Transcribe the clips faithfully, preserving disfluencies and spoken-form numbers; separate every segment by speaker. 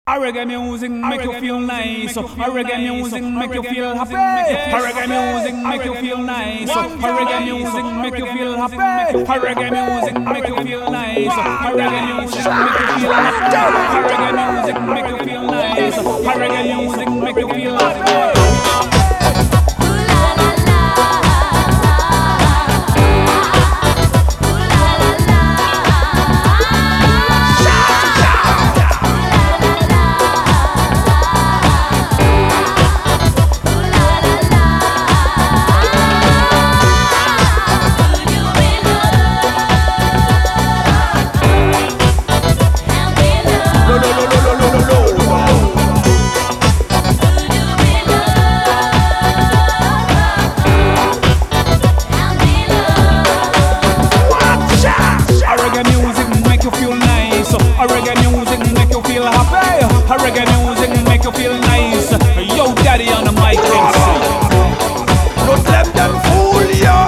Speaker 1: A reggae music make you feel nice. A reggae music make you feel happy. A reggae music make you feel nice. A reggae music make you feel happy. A reggae music make you feel nice. A reggae music make you feel happy. A reggae music make you feel nice. A reggae music make you feel happy. A reggae music make you feel happy. A reggae music make you feel nice. Yo, daddy on the mic can sing.
Speaker 2: Don't let them fool ya.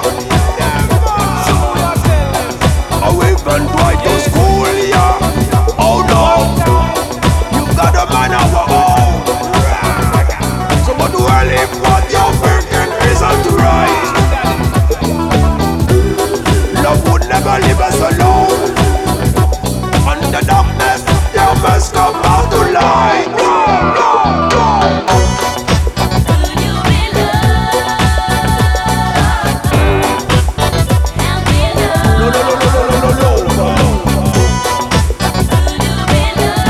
Speaker 2: Or even try to school ya. Oh no, you got a man of your own. So but well if what you're thinking isn't right, love would never leave us alone. The darkness, you must come out to light. No, no, no.
Speaker 3: Could you be loved? And be loved?
Speaker 2: No, no, no, no, no, no, no, no.
Speaker 3: Could you be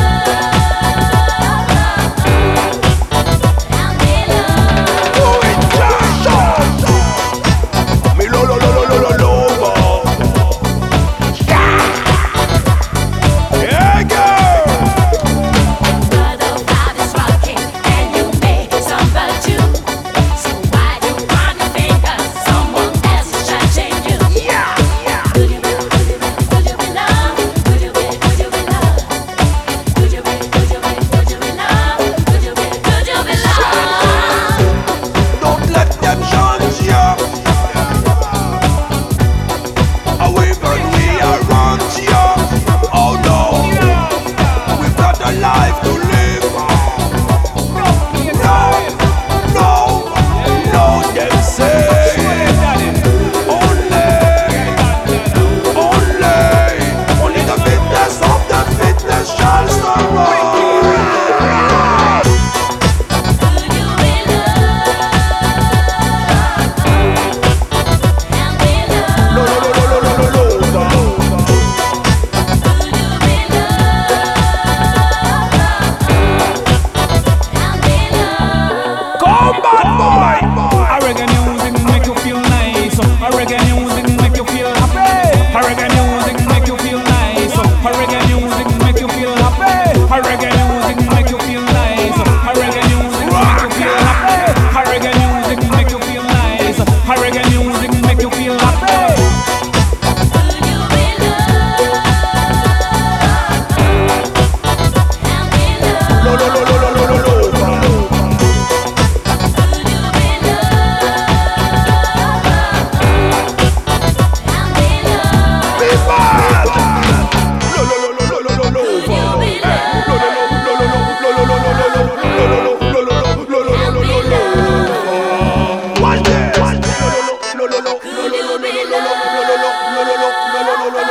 Speaker 3: loved? And be loved?
Speaker 2: Do it, Josh. Me lo, lo, lo, lo, lo, lo, lo.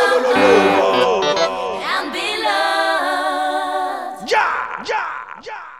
Speaker 3: And be loved.
Speaker 2: Yeah, yeah, yeah.